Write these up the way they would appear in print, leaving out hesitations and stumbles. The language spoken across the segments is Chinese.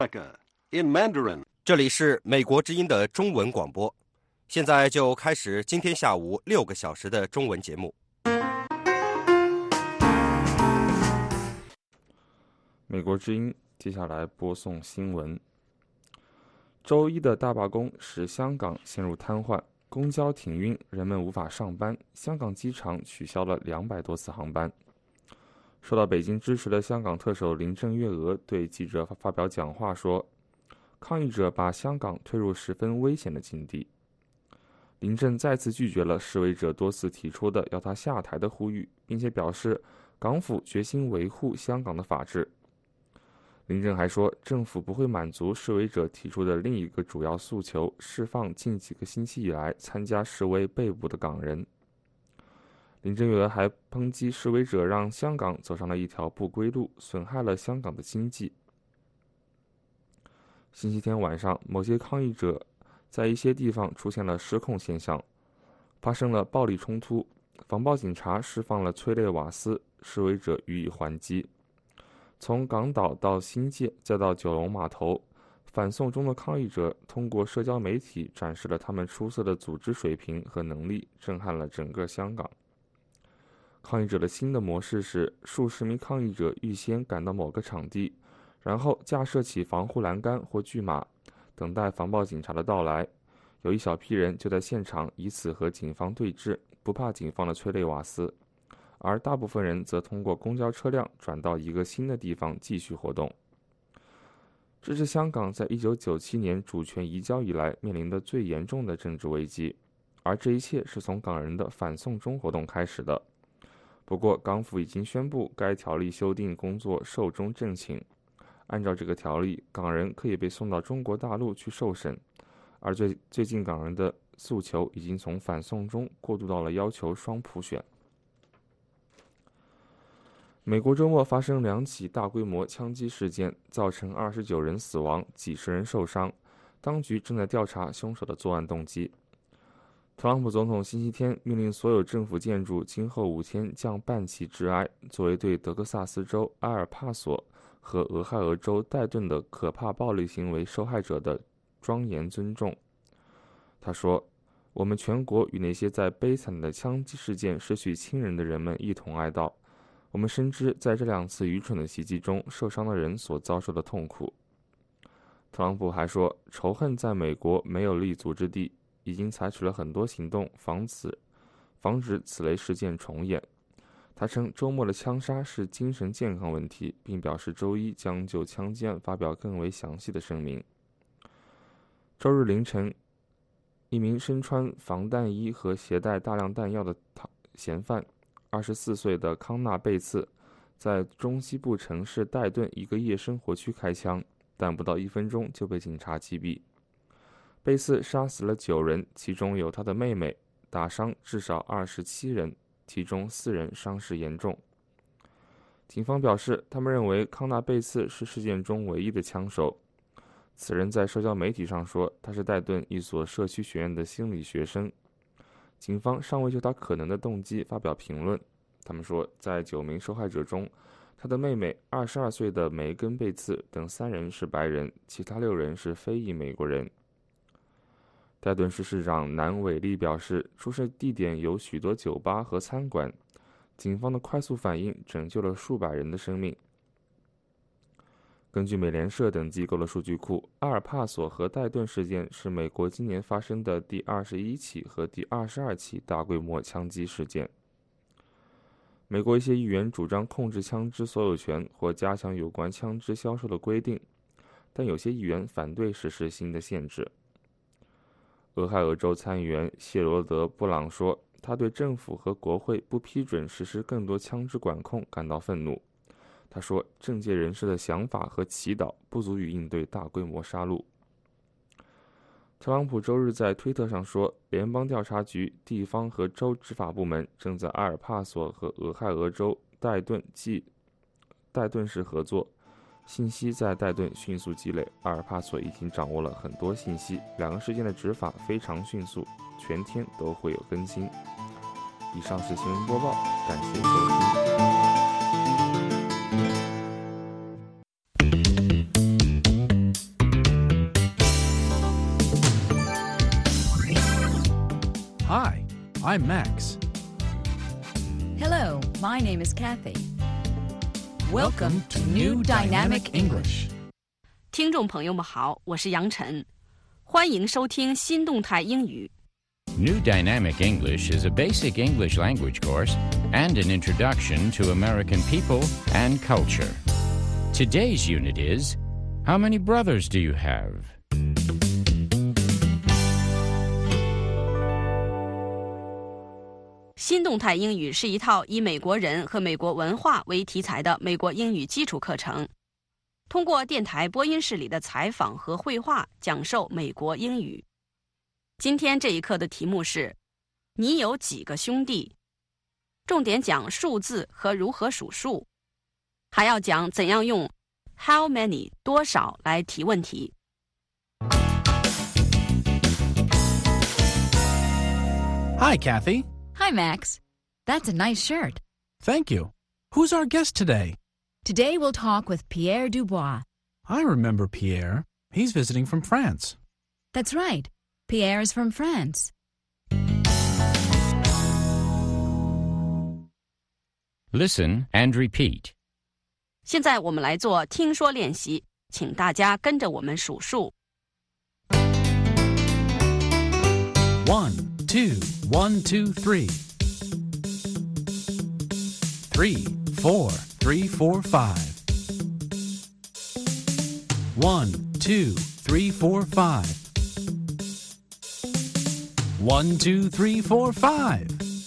in Mandarin. 这里是美国之音的中文广播，现在就开始今天下午6个小时的中文节目。 美国之音，接下来播送新闻。周一的大罢工使香港陷入瘫痪，公交停运，人们无法上班，香港机场取消了200多次航班。受到北京支持的香港特首林郑月娥对记者发表讲话说，抗议者把香港推入十分危险的境地。林郑再次拒绝了示威者多次提出的要他下台的呼吁，并且表示港府决心维护香港的法治。林郑还说，政府不会满足示威者提出的另一个主要诉求，释放近几个星期以来参加示威被捕的港人。林郑月娥还抨击示威者让香港走上了一条不归路，损害了香港的经济。星期天晚上，某些抗议者在一些地方出现了失控现象，发生了暴力冲突，防暴警察释放了催泪瓦斯，示威者予以还击。从港岛到新界再到九龙码头，反送中的抗议者通过社交媒体展示了他们出色的组织水平和能力，震撼了整个香港。抗议者的新的模式是，数十名抗议者预先赶到某个场地，然后架设起防护栏杆或巨马，等待防暴警察的到来。有一小批人就在现场以此和警方对峙，不怕警方的催泪瓦斯，而大部分人则通过公交车辆转到一个新的地方继续活动。这是香港在1997年主权移交以来面临的最严重的政治危机，而这一切是从港人的反送中活动开始的。不过，港府已经宣布该条例修订工作寿终正寝。按照这个条例，港人可以被送到中国大陆去受审，而最近港人的诉求已经从反送中过渡到了要求双普选。美国周末发生2起大规模枪击事件，造成29人死亡，几十人受伤。当局正在调查凶手的作案动机。特朗普总统星期天命令所有政府建筑今后5天降半旗致哀，作为对德克萨斯州阿尔帕索和俄亥俄州戴顿的可怕暴力行为受害者的庄严尊重。他说，我们全国与那些在悲惨的枪击事件失去亲人的人们一同哀悼。我们深知在这2次愚蠢的袭击中受伤的人所遭受的痛苦。特朗普还说，仇恨在美国没有立足之地，已经采取了很多行动防止此类事件重演。他称周末的枪杀是精神健康问题，并表示周一将就枪击案发表更为详细的声明。周日凌晨，一名身穿防弹衣和携带大量弹药的嫌犯24岁的康纳贝茨在中西部城市戴顿一个夜生活区开枪，但不到1分钟就被警察击毙。贝茨杀死了9人，其中有他的妹妹，打伤至少27人，其中4人伤势严重。警方表示，他们认为康纳贝茨是事件中唯一的枪手。此人在社交媒体上说，他是戴顿一所社区学院的心理学生。警方尚未就他可能的动机发表评论。他们说，在9名受害者中，他的妹妹22岁的梅根·贝茨等3人是白人，其他6人是非裔美国人。戴顿市市长南韦利表示，出事地点有许多酒吧和餐馆，警方的快速反应拯救了数百人的生命。根据美联社等机构的数据库，阿尔帕索和戴顿事件是美国今年发生的第21起和第22起大规模枪击事件。美国一些议员主张控制枪支所有权或加强有关枪支销售的规定，但有些议员反对实施新的限制。俄亥俄州参议员谢罗德·布朗说，他对政府和国会不批准实施更多枪支管控感到愤怒。他说，政界人士的想法和祈祷不足以应对大规模杀戮。特朗普周日在推特上说，联邦调查局、地方和州执法部门正在阿尔帕索和俄亥俄州戴顿市合作。信息在戴顿迅速积累，阿尔帕索已经掌握了很多信息，2个事件的执法非常迅速，全天都会有更新。以上是新闻播报，感谢收听。 I'm Max. Hello, my name is Kathy. Welcome to New Dynamic English. 听众朋友们好，我是杨晨，欢迎收听新动态英语。 New Dynamic English is a basic English language course and an introduction to American people and culture. Today's unit is, How many brothers do you have? 新动态英语是一套以美国人和美国文化为题材的美国英语基础课程，通过电台播音室里的采访和绘画讲授美国英语。今天这一课的题目是你有几个兄弟，重点讲数字和如何数数，还要讲怎样用 how many 多少来提问题。 Hi, Kathy. Hi, Max. That's a nice shirt. Thank you. Who's our guest today? Today we'll talk with Pierre Dubois. I remember Pierre. He's visiting from France. That's right. Pierre is from France. Listen and repeat. 现在我们来做听说练习，请大家跟着我们数数。 1, 2, 1, 2, 3. 3, 4, 3, 4, 5. 1, 2, 3, 4, 5. 1, 2, 3, 4, 5.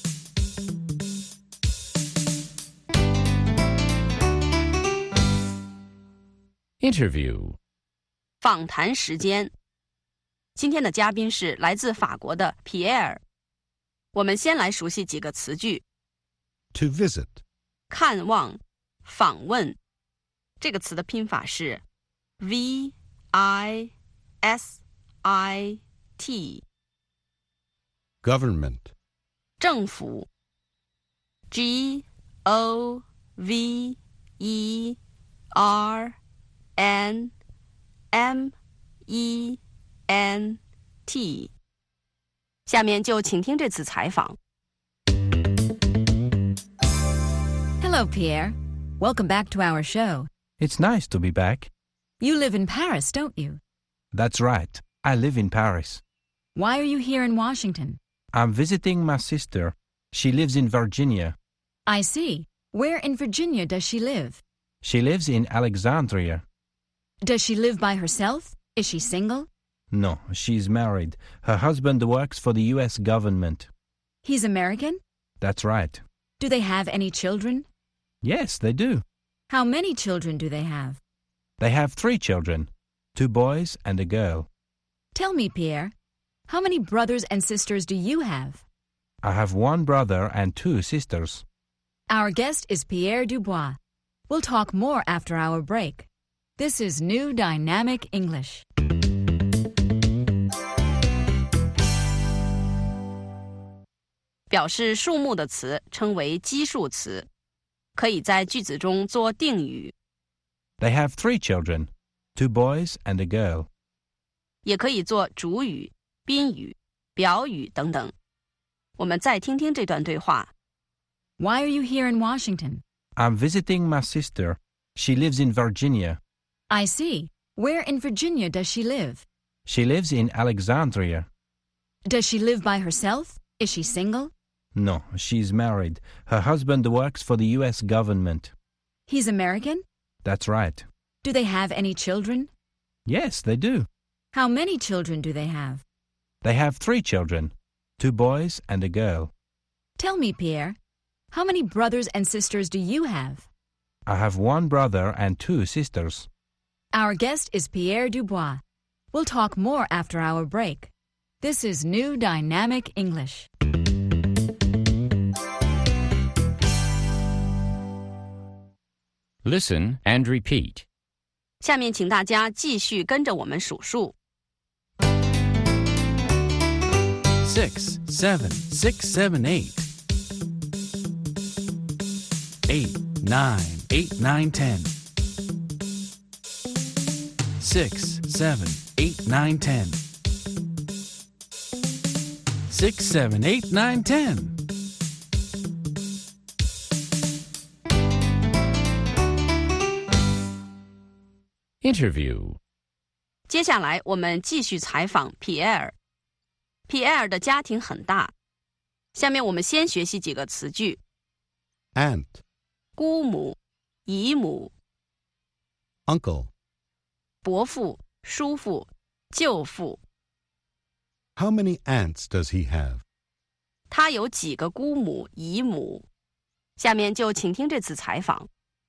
Interview. 访谈时间。今天的嘉宾是来自法国的皮埃尔。我们先来熟悉几个词句。 To visit. 看望、访问。这个词的拼法是 visit。 Government. 政府 government。下面就请听这次采访。 Hello, Pierre. Welcome back to our show. It's nice to be back. You live in Paris, don't you? That's right. I live in Paris. Why are you here in Washington? I'm visiting my sister. She lives in Virginia. I see. Where in Virginia does she live? She lives in Alexandria. Does she live by herself? Is she single? No, she's married. Her husband works for the U.S. government. He's American? That's right. Do they have any children? Yes, they do. How many children do they have? They have 3 children, 2 boys and a girl. Tell me, Pierre, how many brothers and sisters do you have? I have 1 brother and 2 sisters. Our guest is Pierre Dubois. We'll talk more after our break. This is New Dynamic English. 表示数目的词称为基数词，可以在句子中做定语， They have 3 children, 2 boys and a girl. 也可以做主语、宾语、表语等等。我们再听听这段对话。 Why are you here in Washington? I'm visiting my sister. She lives in Virginia. I see. Where in Virginia does she live? She lives in Alexandria. Does she live by herself? Is she single? No, she's married. Her husband works for the U.S. government. He's American? That's right. Do they have any children? Yes, they do. How many children do they have? They have 3 children, 2 boys and a girl. Tell me, Pierre, how many brothers and sisters do you have? I have 1 brother and 2 sisters. Our guest is Pierre Dubois. We'll talk more after our break. This is New Dynamic English. 'Listen and repeat. 下面请大家继续跟着我们数数。 6, 7, 6, 7, 8. 8, 9, 8, 9, 10. 6, 7, 8, 9, 10. 6, 6, 7, 8, 9, 10. Interview. 接下来我们继续采访皮埃尔。皮埃尔的家庭很大，下面我们先学习几个词句： Aunt, 姑母、姨母、 uncle. 伯父、叔父、舅父。 How many aunts does he have? 他有几个姑母、姨母？下面就请听这次采访。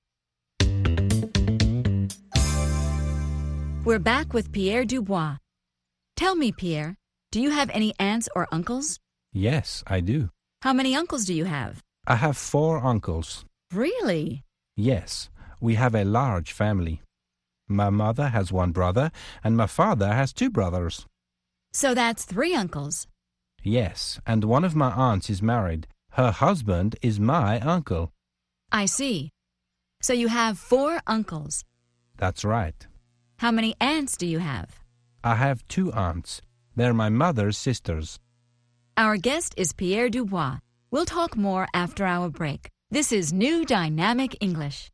We're back with Pierre Dubois. Tell me, Pierre, do you have any aunts or uncles? Yes, I do. How many uncles do you have? I have 4 uncles. Really? Yes, we have a large family. My mother has 1 brother, and my father has 2 brothers. So that's 3 uncles. Yes, and one of my aunts is married. Her husband is my uncle. I see. So you have 4 uncles. That's right. How many aunts do you have? I have 2 aunts. They're my mother's sisters. Our guest is Pierre Dubois. We'll talk more after our break. This is New Dynamic English.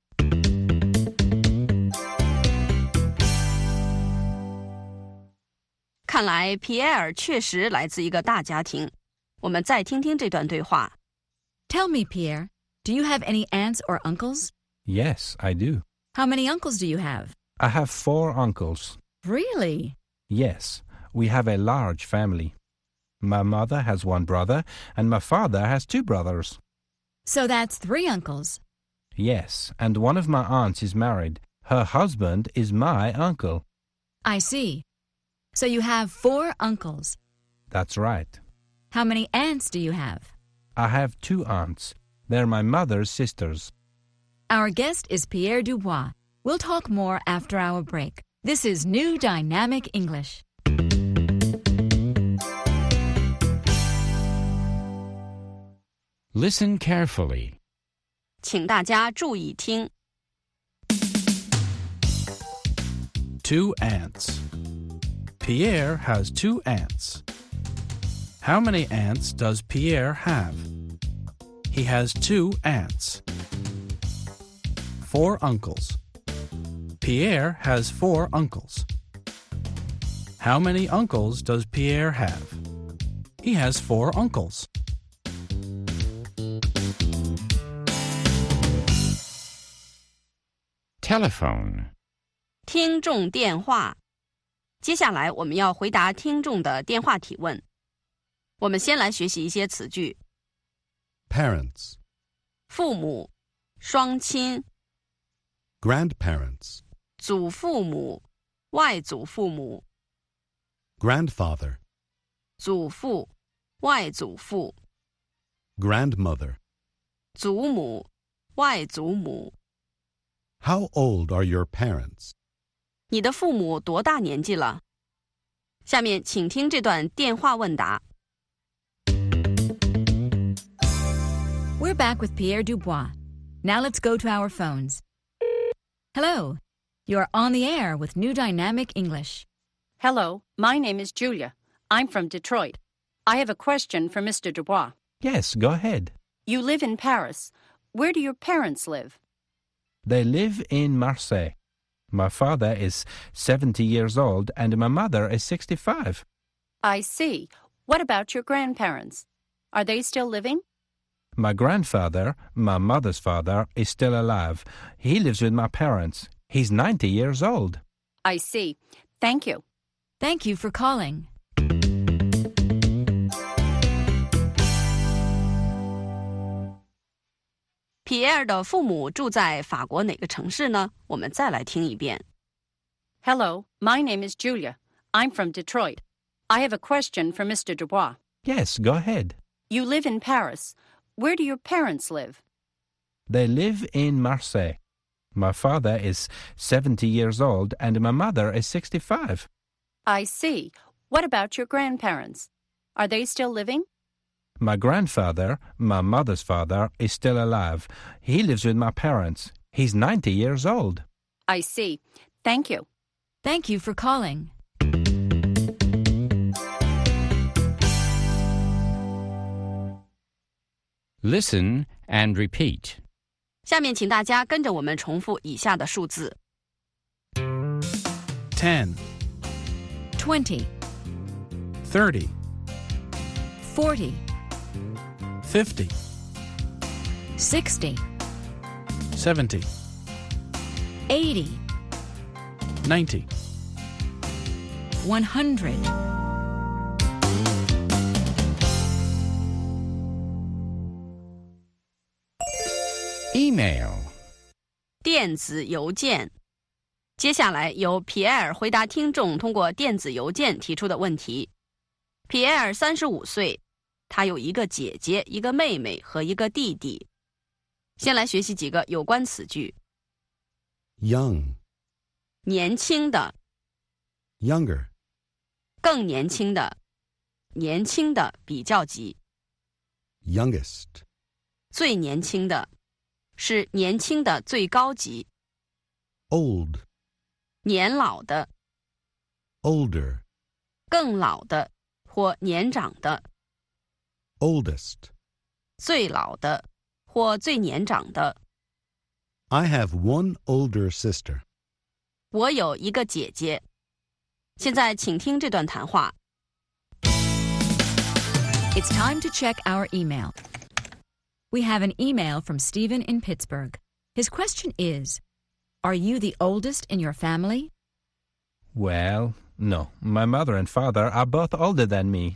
看来皮埃尔确实来自一个大家庭。我们再听听这段对话。 Tell me, Pierre, do you have any aunts or uncles? Yes, I do. How many uncles do you have? I have 4 uncles. Really? Yes, we have a large family. My mother has 1 brother, and my father has 2 brothers. So that's 3 uncles. Yes, and one of my aunts is married. Her husband is my uncle. I see. So you have 4 uncles. That's right. How many aunts do you have? I have 2 aunts. They're my mother's sisters. Our guest is Pierre Dubois. We'll talk more after our break. This is New Dynamic English. 'Listen carefully. 请大家注意听。 2 aunts. Pierre has 2 aunts. How many aunts does Pierre have? He has 2 aunts. 4 uncles. Pierre has 4 uncles. How many uncles does Pierre have? He has 4 uncles. Telephone. 听众电话。接下来我们要回答听众的电话提问。我们先来学习一些词句： Parents, 父母、双亲、 grandparents, 祖父母、外祖父母、 grandfather, 祖父、外祖父、 grandmother. 祖母、外祖母。 How old are your parents? 你的父母多大年纪了？下面请听这段电话问答。 We're back with Pierre Dubois. Now let's go to our phones. Hello. You're on the air with New Dynamic English. Hello, my name is Julia. I'm from Detroit. I have a question for Mr. Dubois. Yes, go ahead. You live in Paris. Where do your parents live? They live in Marseille. My father is 70 years old and my mother is 65. I see. What about your grandparents? Are they still living? My grandfather, my mother's father, is still alive. He lives with my parents. He's 90 years old. I see. Thank you. Thank you for calling. 皮埃尔的父母住在法国哪个城市呢？我们再来听一遍。 Hello, my name is Julia. I'm from Detroit. I have a question for Mr. Dubois. Yes, go ahead. You live in Paris. Where do your parents live? They live in Marseille. My father is 70 years old and my mother is 65. I see. What about your grandparents? Are they still living? My grandfather, my mother's father, is still alive. He lives with my parents. He's 90 years old. I see. Thank you. Thank you for calling. Listen and repeat. 下面请大家跟着我们重复以下的数字 10, 20, 30, 40, 50, 60, 70, 80, 90. 100. Email. 电子邮件。接下来由皮埃尔回答听众通过电子邮件提出的问题。皮埃尔35岁，他有一个姐姐、一个妹妹和一个弟弟。先来学习几个有关词句。 Young, 年轻的， younger, 更年轻的，年轻的比较级， youngest, 最年轻的，是年轻的最高级， old, 年老的， older, 更老的或年长的， oldest. 最老的或最年长的。 I have one older sister. 我有一个姐姐。现在请听这段谈话。 It's time to check our email. We have an email from Stephen in Pittsburgh. His question is, are you the oldest in your family? Well, no. My mother and father are both older than me.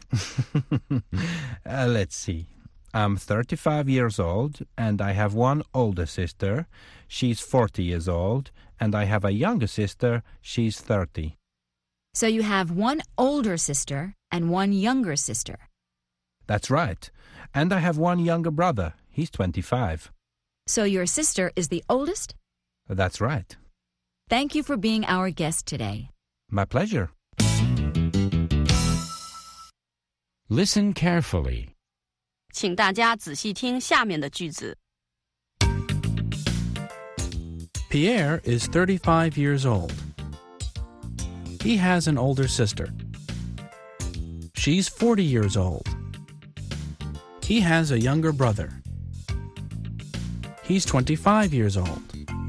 Let's see. I'm 35 years old, and I have one older sister. She's 40 years old, and I have a younger sister. She's 30. So you have one older sister and one younger sister. That's right. And I have one younger brother. He's 25. So your sister is the oldest? That's right. Thank you for being our guest today. My pleasure. Listen carefully. 请大家仔细听下面的句子。 Pierre is 35 years old. He has an older sister. She's 40 years old. He has a younger brother. He's 25 years old.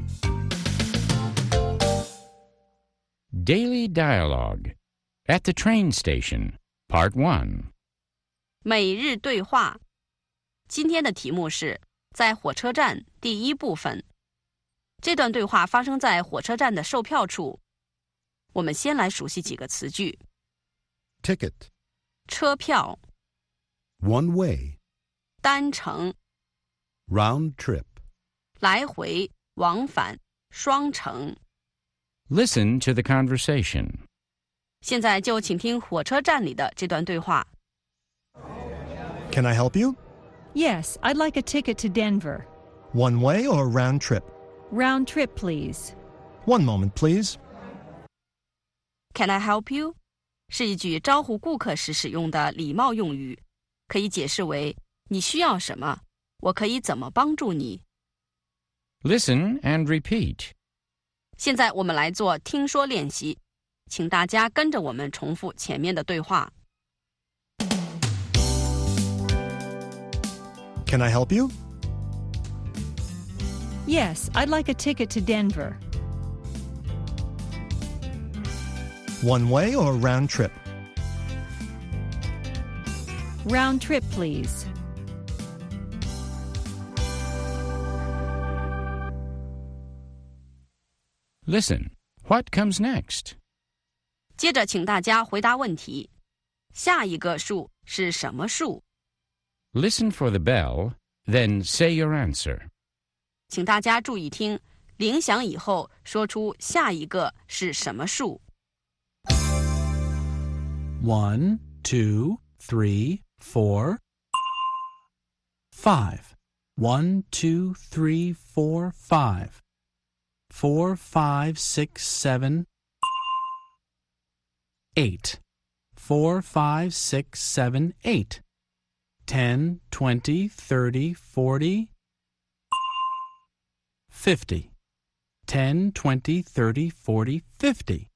Daily Dialogue. At the Train Station. Part 1. 每日对话。今天的题目是在火车站第一部分。这段对话发生在火车站的售票处。我们先来熟悉几个词句。 Ticket, 车票、 one way, 单程、 round trip. 来回、往返、双程。 Listen to the conversation. 现在就请听火车站里的这段对话。 Can I help you? Yes, I'd like a ticket to Denver. One way or round trip? Round trip, please. One moment, please. Can I help you? 是一句招呼顾客时使用的礼貌用语，可以解释为你需要什么，我可以怎么帮助你。 Listen and repeat. 现在我们来做听说练习，请大家跟着我们重复前面的对话。 Can I help you? Yes, I'd like a ticket to Denver. One way or round trip? Round trip, please. Listen. What comes next? 接着请大家回答问题。下一个数是什么数？ Listen for the bell, then say your answer. 请大家注意听，铃响以后说出下一个是什么数。 1, 2, 3, 4, 5. 1, 2, 3, 4, 5. 4, 5, 6, 7, 8. 4, 5, 6, 7, 8. 10, 20, 30, 40, 50. 10, 20, 30, 40, 50.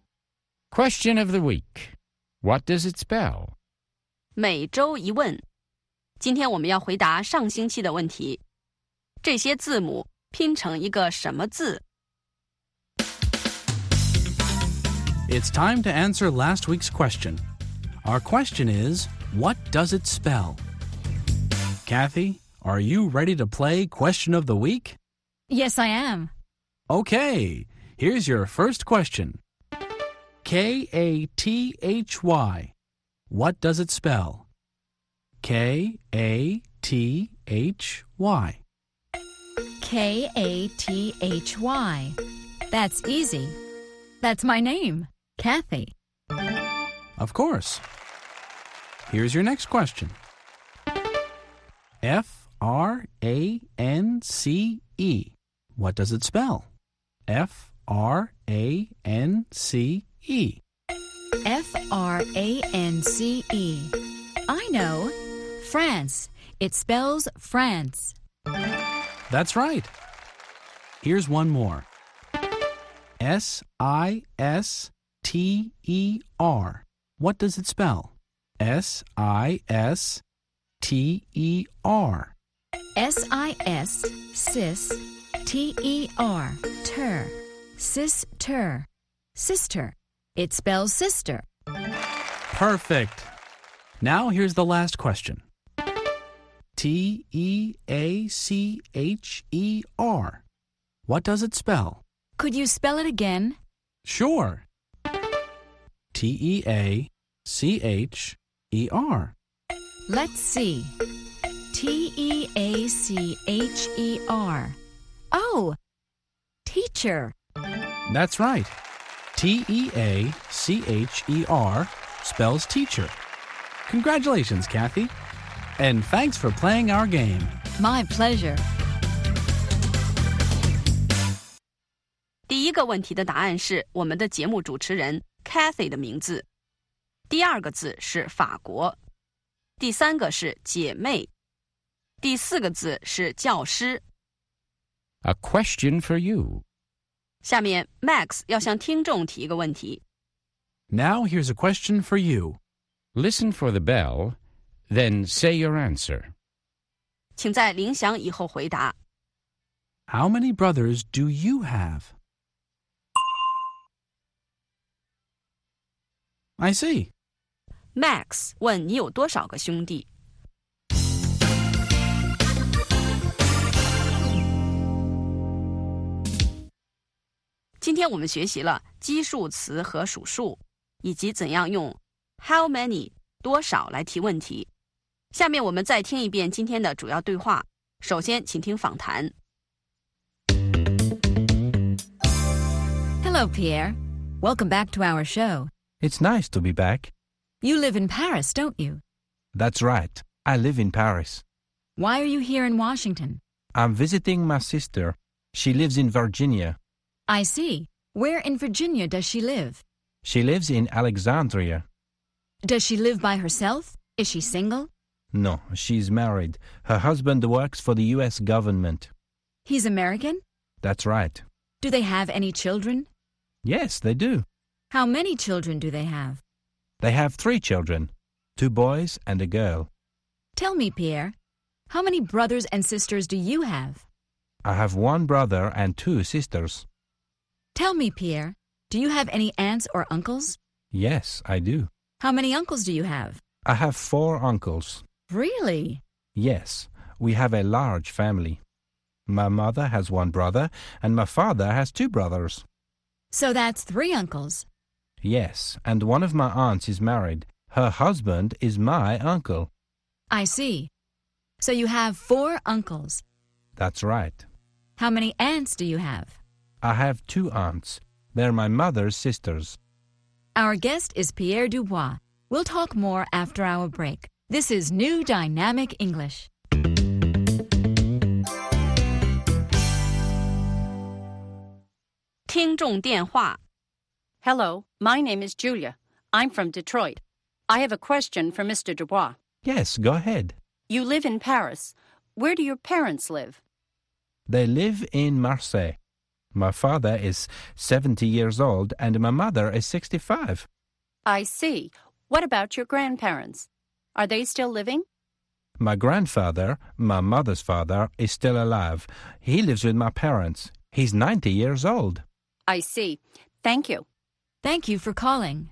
Question of the week. What does it spell? 每周一问， 今天我们要回答上星期的问题。这些字母拼成一个什么字？ It's time to answer last week's question. Our question is, what does it spell? Kathy, are you ready to play Question of the Week? Yes, I am. Okay, here's your first question. Kathy. What does it spell? Kathy. Kathy. That's easy. That's my name, Kathy. Of course. Here's your next question. France. What does it spell? France. France. I know. France. It spells France. That's right. Here's one more. Sister. What does it spell? Sister. S-I-S, sis, T-E-R, ter, sister, sister. It spells sister. Perfect. Now here's the last question. Teacher. What does it spell? Could you spell it again? Sure. Teacher. Let's see. Teacher. Oh, teacher. That's right. Teacher spells teacher. Congratulations, Kathy. And thanks for playing our game. My pleasure. 第一个问题的答案是我们的节目主持人 Kathy 的名字。第二个字是法国。第三个是姐妹。第四个字是教师。 A question for you. 下面 Max 要向听众提一个问题。 Now here's a question for you. Listen for the bell, then say your answer. 请在铃响以后回答。 How many brothers do you have? I see. Max 问你有多少个兄弟？今天我们学习了基数词和数数，以及怎样用 how many 多少来提问题。下面我们再听一遍今天的主要对话。首先，请听访谈。 Hello, Pierre. Welcome back to our show. It's nice to be back. You live in Paris, don't you? That's right. I live in Paris. Why are you here in Washington? I'm visiting my sister. She lives in Virginia. I see. Where in Virginia does she live? She lives in Alexandria. Does she live by herself? Is she single? No, she's married. Her husband works for the U.S. government. He's American? That's right. Do they have any children? Yes, they do. How many children do they have? They have 3 children, 2 boys and a girl. Tell me, Pierre, how many brothers and sisters do you have? I have 1 brother and 2 sisters. Tell me, Pierre, do you have any aunts or uncles? Yes, I do. How many uncles do you have? I have 4 uncles. Really? Yes, we have a large family. My mother has 1 brother and my father has 2 brothers. So that's 3 uncles. Yes, and one of my aunts is married. Her husband is my uncle. I see. So you have 4 uncles. That's right. How many aunts do you have? I have 2 aunts. They're my mother's sisters. Our guest is Pierre Dubois. We'll talk more after our break. This is New Dynamic English. 听众电话。 Hello, my name is Julia. I'm from Detroit. I have a question for Mr. Dubois. Yes, go ahead. You live in Paris. Where do your parents live? They live in Marseille. My father is 70 years old and my mother is 65. I see. What about your grandparents? Are they still living? My grandfather, my mother's father, is still alive. He lives with my parents. He's 90 years old. I see. Thank you. Thank you for calling.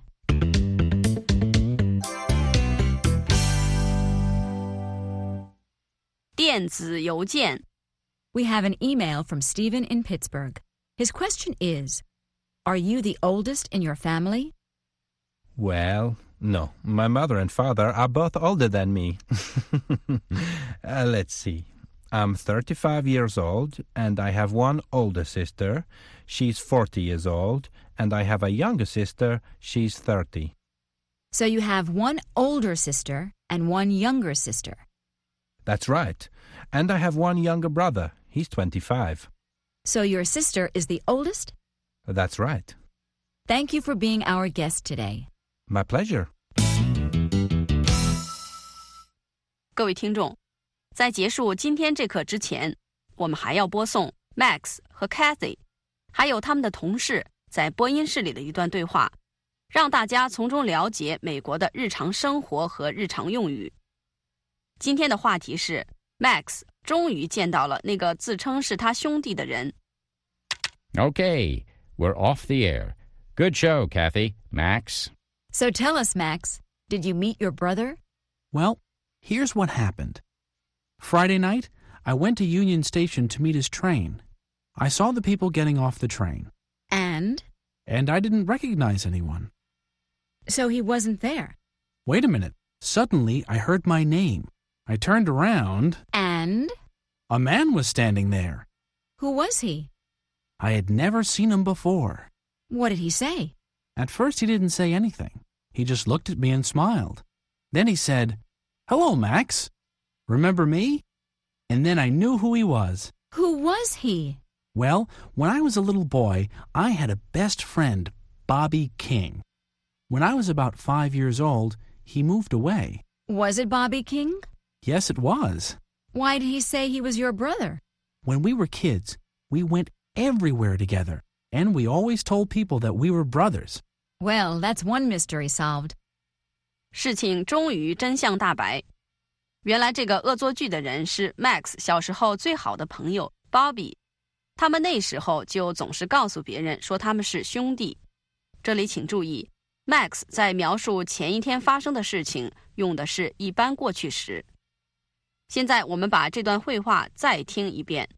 电子邮件 We have an email from Stephen in Pittsburgh. His question is, Are you the oldest in your family? Well, no. My mother and father are both older than me. Let's see. I'm 35 years old, and I have one older sister. She's 40 years old, and I have a younger sister. She's 30. So you have one older sister and one younger sister. That's right. And I have one younger brother. He's 25. So your sister is the oldest? That's right. Thank you for being our guest today. My pleasure. 各位听众，在结束今天这课之前，我们还要播送 Max 和 Kathy 还有他们的同事在播音室里的一段对话，让大家从中了解美国的日常生活和日常用语。今天的话题是 Max 终于见到了那个自称是他兄弟的人。 Okay, we're off the air. Good show, Kathy. Max? So tell us, Max, did you meet your brother? Well, here's what happened. Friday night, I went to Union Station to meet his train. I saw the people getting off the train. And? And I didn't recognize anyone. So he wasn't there. Wait a minute. Suddenly, I heard my name. I turned around. And? A man was standing there. Who was he? I had never seen him before. What did he say? At first, he didn't say anything. He just looked at me and smiled. Then he said, "Hello, Max. Remember me?" And then I knew who he was. Who was he? Well, when I was a little boy, I had a best friend, Bobby King. When I was about 5 years old, he moved away. Was it Bobby King? Yes, it was. Why did he say he was your brother? When we were kids, we went everywhere together, and we always told people that we were brothers. Well, that's one mystery solved. 事情终于真相大白。原来这个恶作剧的人是 Max 小时候最好的朋友 Bobby。他们那时候就总是告诉别人说他们是兄弟。这里请注意 ，Max 在描述前一天发生的事情用的是一般过去时。现在我们把这段会话再听一遍。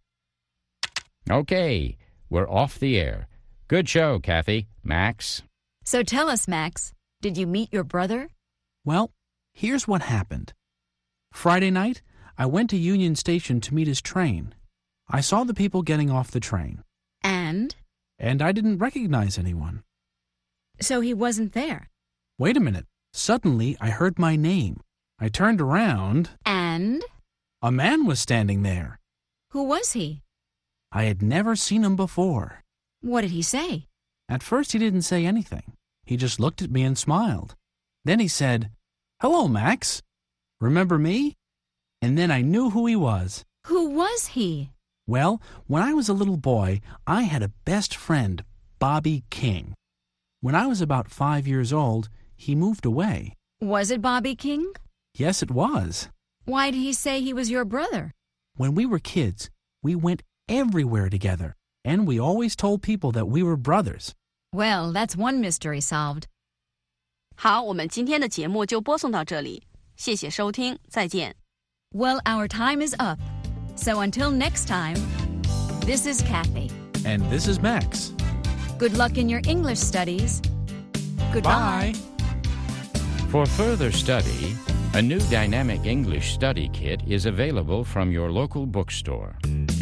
Okay, we're off the air. Good show, Kathy. Max? So tell us, Max, did you meet your brother? Well, here's what happened. Friday night, I went to Union Station to meet his train. I saw the people getting off the train. And? And I didn't recognize anyone. So he wasn't there. Wait a minute. Suddenly, I heard my name. I turned around. And? A man was standing there. Who was he? I had never seen him before. What did he say? At first, he didn't say anything. He just looked at me and smiled. Then he said, "Hello, Max. Remember me?" And then I knew who he was. Who was he? Well, when I was a little boy, I had a best friend, Bobby King. When I was about 5 years old, he moved away. Was it Bobby King? Yes, it was. Why did he say he was your brother? When we were kids, we went everywhere together, and we always told people that we were brothers. Well, that's one mystery solved. 好，我们今天的节目就播送到这里，谢谢收听，再见。 Well, our time is up. So until next time, this is Kathy. And this is Max. Good luck in your English studies. Goodbye. Bye. For further study, a new dynamic English study kit is available from your local bookstore.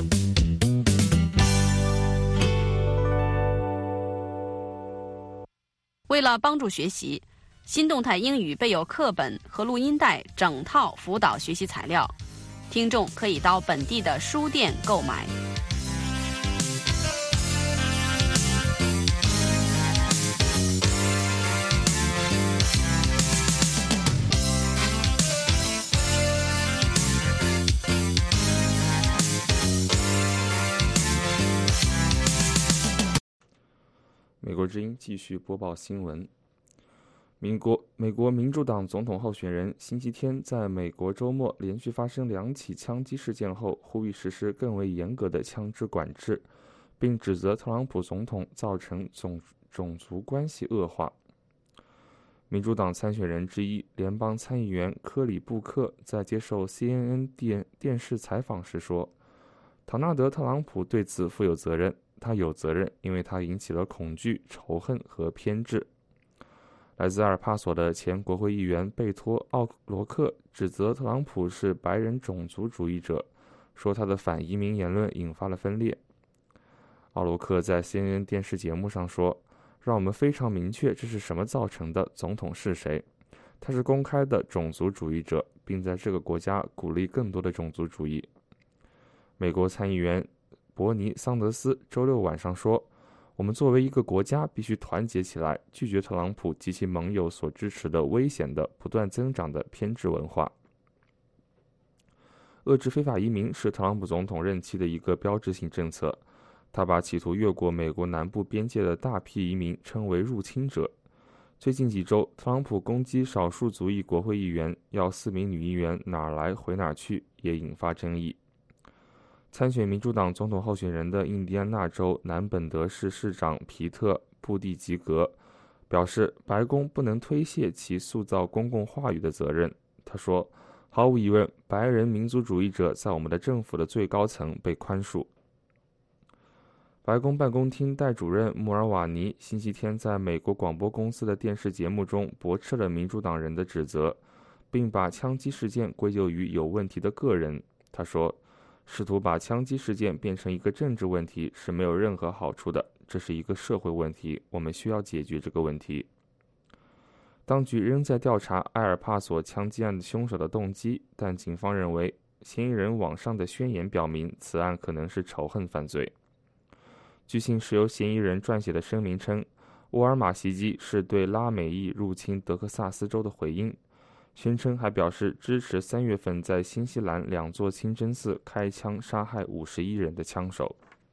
为了帮助学习，新动态英语备有课本和录音带整套辅导学习材料，听众可以到本地的书店购买。 美国之音继续播报新闻。 美国民主党总统候选人星期天在美国周末连续发生2起枪击事件后，呼吁实施更为严格的枪支管制，并指责特朗普总统造成种族关系恶化。民主党参选人之一联邦参议员科里布克在接受 CNN 电视采访时说，唐纳德·特朗普对此负有责任，他有责任，因为他引起了恐惧、仇恨和偏执。来自阿尔帕索的前国会议员贝托·奥罗克指责特朗普是白人种族主义者，说他的反移民言论引发了分裂。奥罗克在 CNN 电视节目上说，让我们非常明确这是什么造成的，总统是谁，他是公开的种族主义者，并在这个国家鼓励更多的种族主义。美国参议员伯尼·桑德斯周六晚上说，我们作为一个国家必须团结起来，拒绝特朗普及其盟友所支持的危险的、不断增长的偏执文化。遏制非法移民是特朗普总统任期的一个标志性政策，他把企图越过美国南部边界的大批移民称为入侵者。最近几周，特朗普攻击少数族裔国会议员，要4名女议员哪儿来回哪儿去，也引发争议。参选民主党总统候选人的印第安纳州南本德市市长皮特·布蒂吉格表示，白宫不能推卸其塑造公共话语的责任。他说，毫无疑问，白人民族主义者在我们的政府的最高层被宽恕。白宫办公厅代主任穆尔瓦尼星期天在美国广播公司的电视节目中驳斥了民主党人的指责，并把枪击事件归咎于有问题的个人。他说，试图把枪击事件变成一个政治问题是没有任何好处的，这是一个社会问题，我们需要解决这个问题。当局仍在调查埃尔帕索枪击案的凶手的动机，但警方认为嫌疑人网上的宣言表明此案可能是仇恨犯罪。据信是由嫌疑人撰写的声明称，沃尔玛袭击是对拉美裔入侵德克萨斯州的回应，宣称还表示支持3月份在新西兰2座清真寺开枪杀害51人的枪手。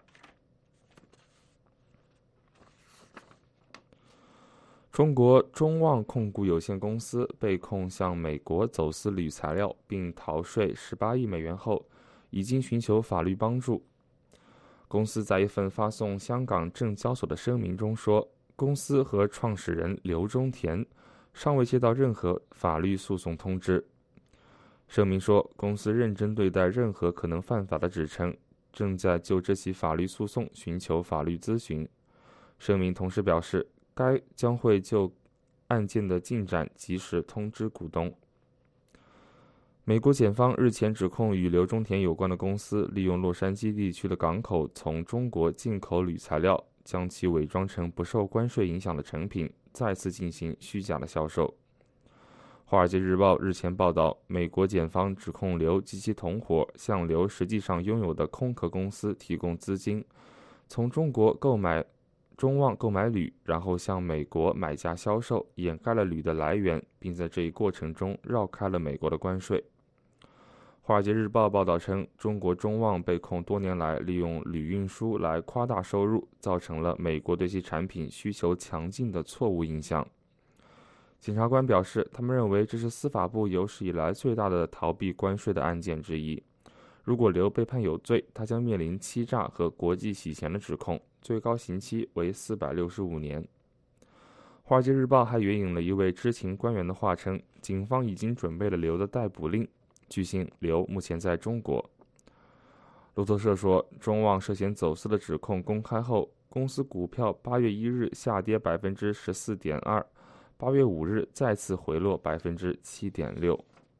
中国中旺控股有限公司被控向美国走私铝材料并逃税18亿美元后，已经寻求法律帮助。公司在一份发送香港证交所的声明中说，公司和创始人刘忠田尚未接到任何法律诉讼通知。声明说，公司认真对待任何可能犯法的指称，正在就这起法律诉讼寻求法律咨询。声明同时表示，该将会就案件的进展及时通知股东。美国检方日前指控与刘忠田有关的公司利用洛杉矶地区的港口从中国进口铝材料，将其伪装成不受关税影响的成品，再次进行虚假的销售。华尔街日报日前报道，美国检方指控刘及其同伙向刘实际上拥有的空壳公司提供资金，从中国中旺购买铝，然后向美国买家销售，掩盖了铝的来源，并在这一过程中绕开了美国的关税。华尔街日报报道称，中国中旺被控多年来利用铝运输来夸大收入，造成了美国对其产品需求强劲的错误印象。检察官表示，他们认为这是司法部有史以来最大的逃避关税的案件之一。如果刘被判有罪，他将面临欺诈和国际洗钱的指控，最高刑期为465年。华尔街日报还援引了一位知情官员的话称，警方已经准备了刘的逮捕令。据信，刘目前在中国。路透社说，中旺涉嫌走私的指控公开后，公司股票8月1日下跌 14.2%， 8月5日再次回落 7.6%。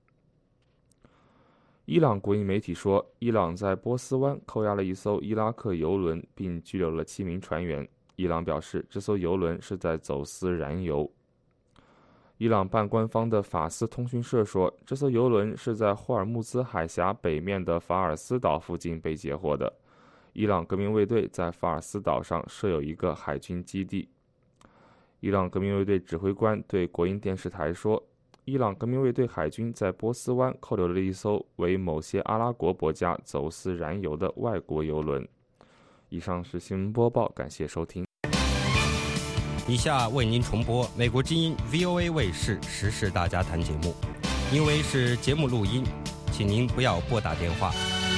伊朗国营媒体说，伊朗在波斯湾扣押了一艘伊拉克油轮，并拘留了7名船员。伊朗表示，这艘油轮是在走私燃油。伊朗半官方的法斯通讯社说，这艘油轮是在霍尔木兹海峡北面的法尔斯岛附近被截获的。伊朗革命卫队在法尔斯岛上设有一个海军基地。伊朗革命卫队指挥官对国营电视台说，伊朗革命卫队海军在波斯湾扣留了一艘为某些阿拉伯国家走私燃油的外国油轮。以上是新闻播报，感谢收听。 以下为您重播美国之音 VOA 卫视时事大家谈节目，因为是节目录音，请您不要拨打电话。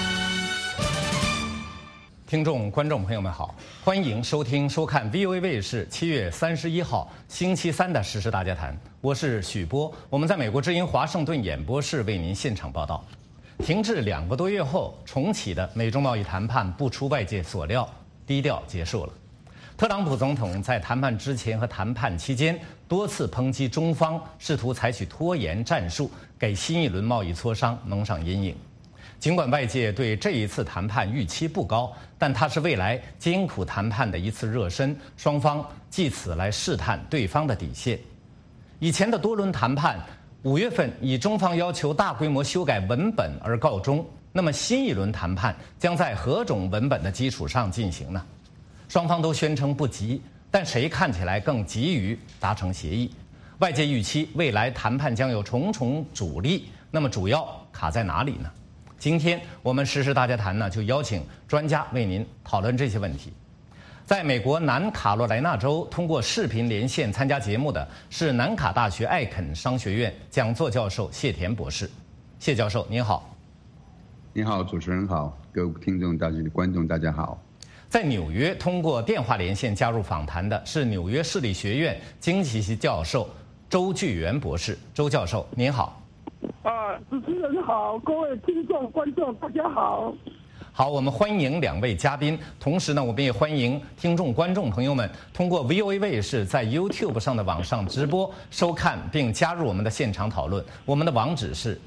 听众、观众朋友们好，欢迎收听、收看 VOA 卫视7月31号星期三的时事大家谈，我是许波，我们在美国之音华盛顿演播室为您现场报道。停滞2个多月后重启的美中贸易谈判不出外界所料，低调结束了。特朗普总统在谈判之前和谈判期间多次抨击中方试图采取拖延战术，给新一轮贸易磋商蒙上阴影。尽管外界对这一次谈判预期不高，但它是未来艰苦谈判的一次热身，双方借此来试探对方的底线。以前的多轮谈判5月份以中方要求大规模修改文本而告终，那么新一轮谈判将在何种文本的基础上进行呢？双方都宣称不急，但谁看起来更急于达成协议？外界预期未来谈判将有重重阻力，那么主要卡在哪里呢？今天我们时事大家谈呢，就邀请专家为您讨论这些问题。在美国南卡罗来纳州通过视频连线参加节目的是南卡大学艾肯商学院讲座教授谢田博士。谢教授您好。 你好，主持人好，各位听众、观众大家好。 在纽约通过电话连线加入访谈的是纽约市立学院经济系教授周巨源博士。周教授您好。 主持人好，各位听众、观众大家好。 好，我们欢迎2位嘉宾，同时呢，我们也欢迎听众、观众朋友们通过 VOA 卫视在 YouTube 上的网上直播收看并加入我们的现场讨论。我们的网址是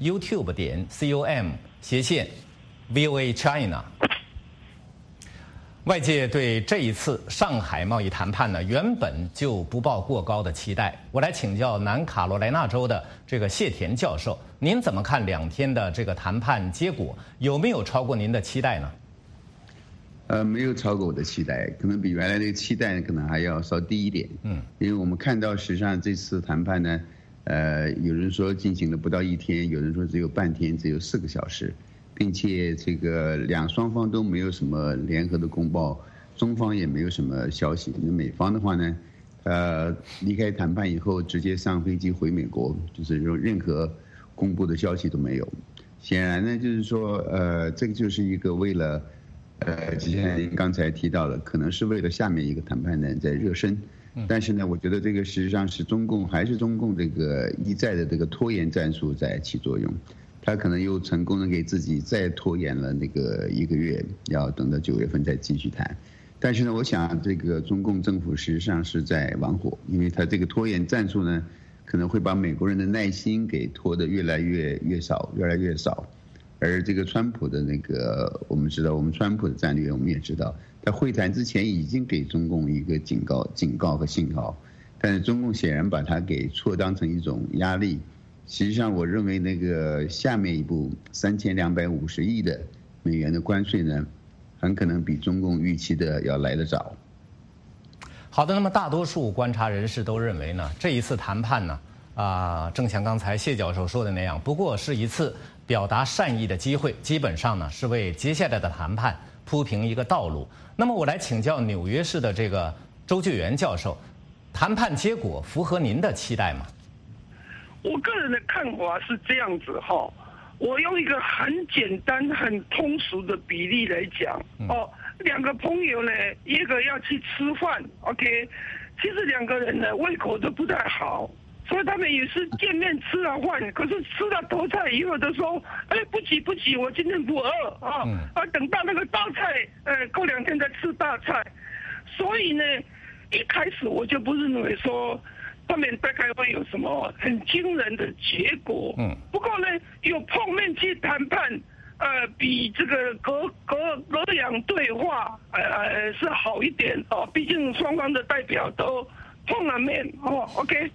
youtube.com/VOA China。外界对这一次上海贸易谈判呢，原本就不抱过高的期待。我来请教南卡罗来纳州的这个谢田教授，您怎么看2天的这个谈判结果？有没有超过您的期待呢？ 没有超过我的期待，可能比原来的期待可能还要稍低一点。因为我们看到，实际上这次谈判呢，有人说进行了不到1天，有人说只有半天，只有4个小时。并且这个双方都没有什么联合的公报，中方也没有什么消息。那美方的话呢，离开谈判以后直接上飞机回美国，就是任何公布的消息都没有。显然呢，就是说，这个就是一个为了，就像您刚才提到的，可能是为了下面一个谈判呢在热身。但是呢，我觉得这个实际上是中共这个一再的这个拖延战术在起作用。他可能又成功的给自己再拖延了那个1个月，要等到9月份再继续谈。但是呢，我想这个中共政府实际上是在玩火，因为他这个拖延战术呢，可能会把美国人的耐心给拖得越来越少。而这个川普的那个，我们知道，我们川普的战略，我们也知道，在会谈之前已经给中共一个警告和信号，但是中共显然把它给错当成一种压力。实际上，我认为那个下面一步3250亿的美元的关税呢，很可能比中共预期的要来得早。 好的，那么大多数观察人士都认为呢，这一次谈判呢，正像刚才谢教授说的那样，不过是一次表达善意的机会，基本上呢是为接下来的谈判铺平一个道路。那么我来请教纽约市的这个周巨源教授，谈判结果符合您的期待吗？ 我个人的看法是这样子哈，我用一个很简单、很通俗的比例来讲，2个朋友呢，一个要去吃饭 ，OK， 其实2个人呢胃口都不太好，所以他们也是见面吃了饭，可是吃了头菜以后都说，不急，我今天不饿等到那个大菜，过2天再吃大菜，所以呢，一开始我就不认为说他们大概会有什么很惊人的结果。不过呢，有碰面去谈判，比这个隔洋对话，是好一点哦。毕竟双方的代表都碰了面哦。OK。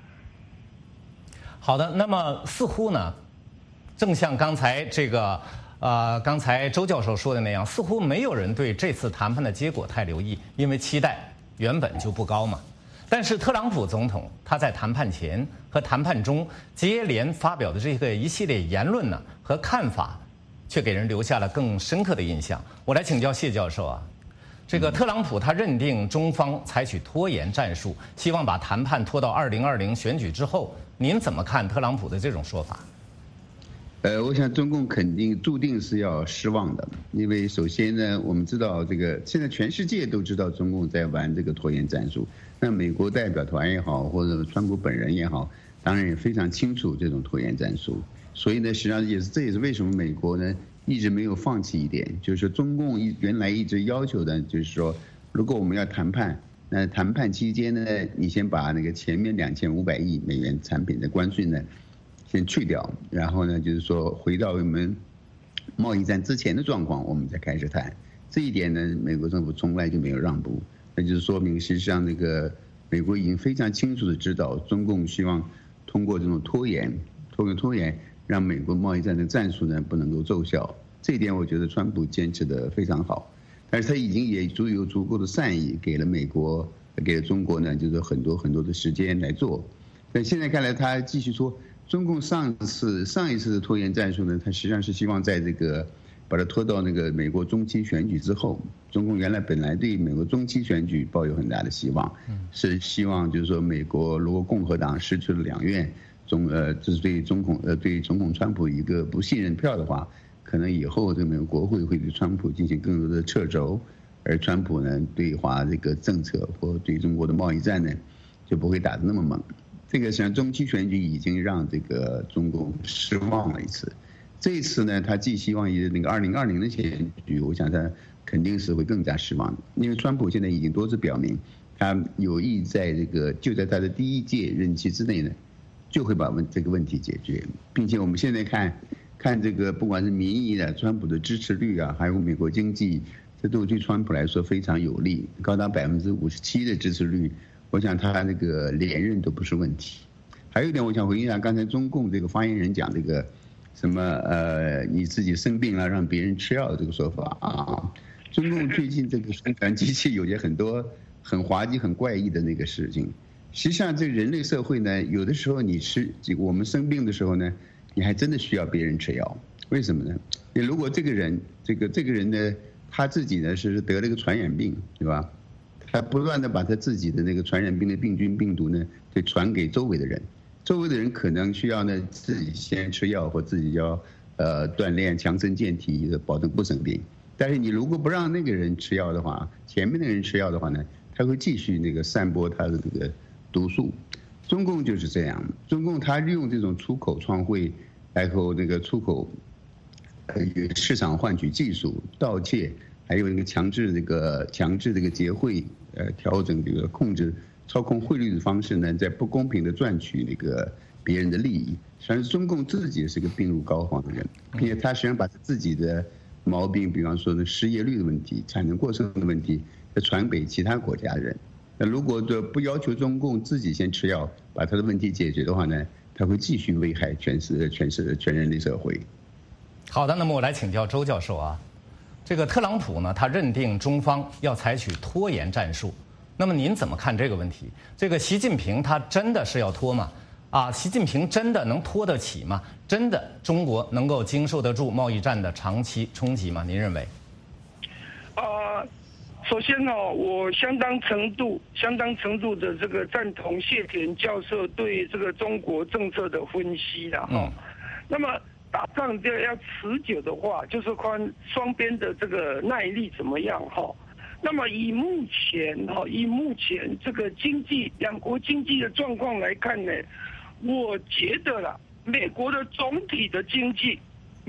好的，那么似乎呢，正像刚才刚才周教授说的那样，似乎没有人对这次谈判的结果太留意，因为期待原本就不高嘛。但是特朗普总统他在谈判前和谈判中接连发表的这个一系列言论呢和看法，却给人留下了更深刻的印象。我来请教谢教授啊， 这个特朗普他认定中方采取拖延战术，希望把谈判拖到2020选举之后。您怎么看特朗普的这种说法？ 我想中共肯定注定是要失望的，因为首先呢，我们知道这个现在全世界都知道中共在玩这个拖延战术。那美国代表团也好，或者川普本人也好，当然也非常清楚这种拖延战术。所以呢，实际上这也是为什么美国呢一直没有放弃一点，就是说中共原来一直要求的，就是说如果我们要谈判，那谈判期间呢，你先把那个前面2500亿美元产品的关税呢先去掉，然后呢就是说回到我们贸易战之前的状况，我们再开始谈。这一点呢，美国政府从来就没有让步，那就是说明实际上那个美国已经非常清楚的知道，中共希望通过这种拖延，让美国贸易战的战术呢不能够奏效。这一点我觉得川普坚持得非常好，但是他已经也有足够的善意给了美国，给了中国呢，就是很多的时间来做。但现在看来，他继续说，中共上一次的拖延战术呢，他实际上是希望在这个把它拖到那个美国中期选举之后。中共本来对美国中期选举抱有很大的希望，是希望就是说美国如果共和党失去了2院，这是对总统川普一个不信任票的话，可能以后这个美国国会会对川普进行更多的掣肘，而川普呢对华这个政策或对中国的贸易战呢就不会打得那么猛。这个实际上中期选举已经让这个中共失望了一次，这一次呢，他寄希望于那个2020的选举，我想他肯定是会更加失望的，因为川普现在已经多次表明，他有意就在他的第1届任期之内呢，就会把这个问题解决，并且我们现在看这个不管是民意的川普的支持率啊，还有美国经济，这都对川普来说非常有利，高达57%的支持率。我想他那个连任都不是问题。还有一点，我想回应一下刚才中共这个发言人讲这个什么你自己生病了让别人吃药的这个说法啊。中共最近这个宣传机器有些很多很滑稽、很怪异的那个事情。实际上，这人类社会呢，有的时候我们生病的时候呢，你还真的需要别人吃药。为什么呢？如果这个人呢，他自己呢是得了一个传染病，对吧？他不断的把他自己的那个传染病的病毒呢，就传给周围的人，周围的人可能需要呢自己先吃药或自己要锻炼强身健体，保证不生病。但是你如果不让那个人吃药的话，前面那个人吃药的话呢，他会继续那个散播他的这个毒素。中共就是这样，中共他利用这种出口创汇，然后那个出口市场换取技术、盗窃。还有那个强制这个结汇，调整这个操控汇率的方式呢，在不公平的赚取那个别人的利益。实际上，中共自己是个病入膏肓的人，并且他实际上把他自己的毛病，比方说呢失业率的问题、产能过剩的问题，传给其他国家的人。那如果不要求中共自己先吃药，把他的问题解决的话呢，他会继续危害全人类社会。 好的，那么我来请教周教授啊。这个特朗普呢，他认定中方要采取拖延战术，那么您怎么看这个问题？这个习近平他真的是要拖吗？习近平真的能拖得起吗？真的中国能够经受得住贸易战的长期冲击吗？您认为？ 首先我相当程度的这个赞同谢田教授对这个中国政策的分析的那么。打仗要持久的话，就是看双边的这个耐力怎么样那么以目前这个两国经济的状况来看呢，我觉得啦，美国总体的经济，